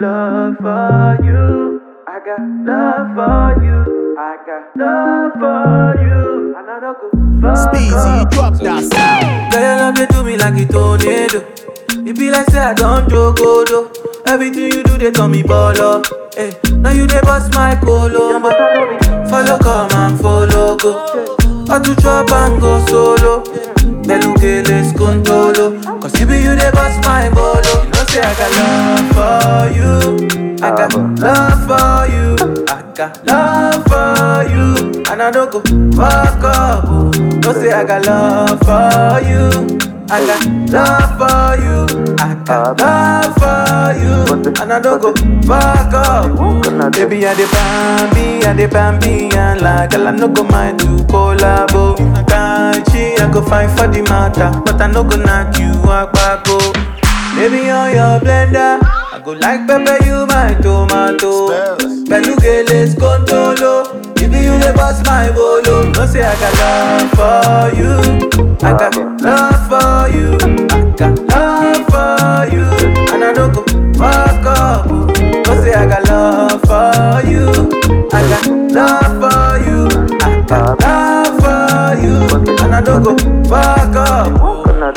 love for you. I got love for you. I got love for you. And I don't go fuck Speezy, up. drop that sound. Girl, your love they do me like a tornado. It be like say I don't joke, though. Everything you do, they call me baller. Hey, now you they bust my colo. Follow, come and follow, go. I to chop and go solo. Beluke les contolo. Cause you be you they bust my bolo. You know say I got love for you. I got love for you. I got love for you. And I don't go fuck up. No say I got love for you. I got love for you. I got love for you. And I don't go fuck up. Baby, I dey bambi, and like girl, I no go mind to collabo. Can't I go fight for the matter, but I no go knock you out back. Baby, on your blender, I go like pepper, you my tomato. Beluke les contolo. If you the boss my bolo, no say I got love for you. I got love for you. I got love for you. And I don't go fuck up. No say I got love for you. I got love for you. I got love for you. And I don't go fuck up.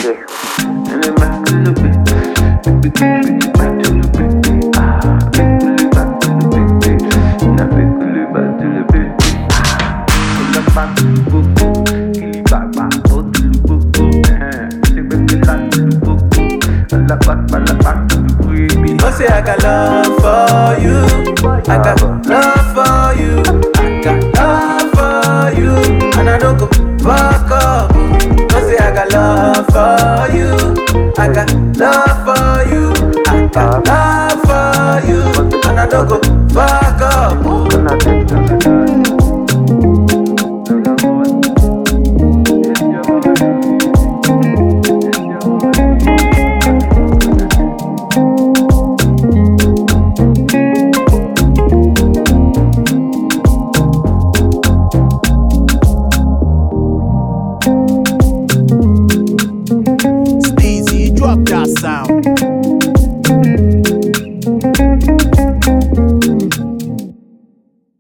No say I got love for you. I got love for you. I got love for you. And I don't go fuck up. No say I got love for you. I got love for you. I got love for you. And I don't go fuck up. Speezy, drop that sound.